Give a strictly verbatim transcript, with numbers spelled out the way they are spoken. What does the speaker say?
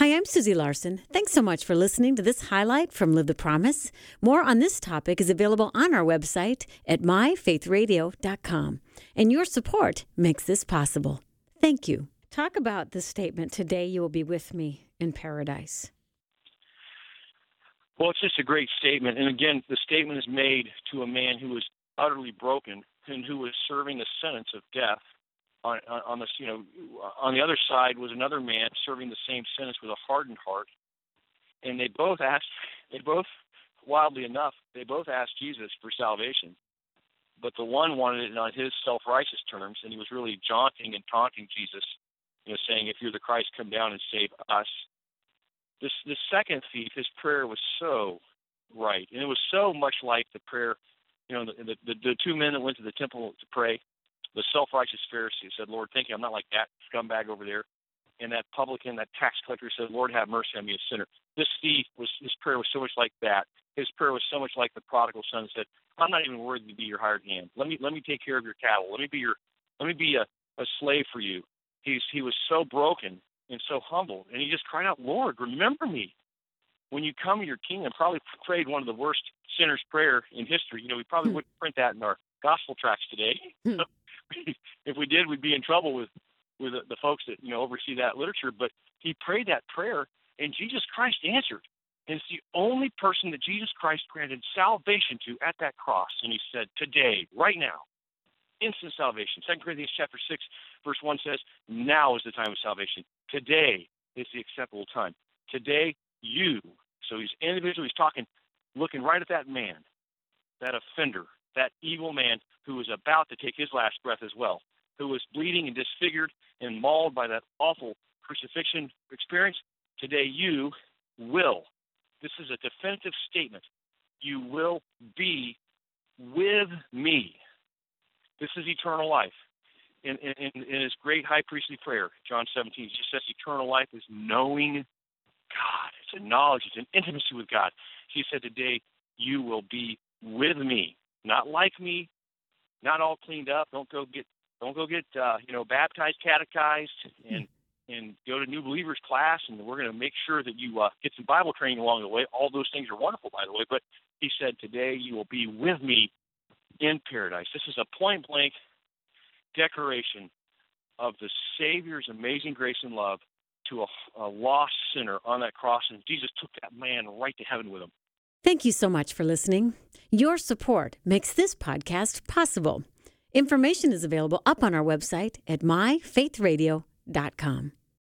Hi, I'm Susie Larson. Thanks so much for listening to this highlight from Live the Promise. More on this topic is available on our website at my faith radio dot com. And your support makes this possible. Thank you. Talk about the statement, today you will be with me in paradise. Well, it's just a great statement. And again, the statement is made to a man who was utterly broken and who was serving a sentence of death. On, on this, you know, on the other side was another man serving the same sentence with a hardened heart, and they both asked. They both, wildly enough, they both asked Jesus for salvation, but the one wanted it on his self-righteous terms, and he was really jaunting and taunting Jesus, you know, saying, "If you're the Christ, come down and save us." This this second thief, his prayer was so right, and it was so much like the prayer, you know, the the, the two men that went to the temple to pray. The self-righteous Pharisee said, "Lord, thank you. I'm not like that scumbag over there." And that publican, that tax collector said, "Lord, have mercy on me, a sinner." This thief, was his prayer was so much like that. His prayer was so much like the prodigal son said, "I'm not even worthy to be your hired hand. Let me let me take care of your cattle. Let me be your let me be a, a slave for you." He's he was so broken and so humble, and he just cried out, "Lord, remember me when you come to your kingdom." Probably prayed one of the worst sinner's prayer in history. You know, we probably wouldn't print that in our gospel tracts today. If we did, we'd be in trouble with, with the, the folks that, you know, oversee that literature. But he prayed that prayer, and Jesus Christ answered. And it's the only person that Jesus Christ granted salvation to at that cross. And he said, "Today, right now, instant salvation." Second Corinthians chapter six, verse one says, "Now is the time of salvation. Today is the acceptable time. Today, you." So he's individually, he's talking, looking right at that man, that offender, that evil man who was about to take his last breath as well, who was bleeding and disfigured and mauled by that awful crucifixion experience. Today you will, this is a definitive statement, you will be with me. This is eternal life. In, in, in his great high priestly prayer, John seventeen, he just says eternal life is knowing God. It's a knowledge, it's an intimacy with God. He said, today you will be with me. Not like me, not all cleaned up. Don't go get, don't go get, uh, you know, baptized, catechized, and and go to new believers class. And we're going to make sure that you uh, get some Bible training along the way. All those things are wonderful, by the way. But he said, today you will be with me in paradise. This is a point blank declaration of the Savior's amazing grace and love to a, a lost sinner on that cross, and Jesus took that man right to heaven with him. Thank you so much for listening. Your support makes this podcast possible. Information is available up on our website at my faith radio dot com.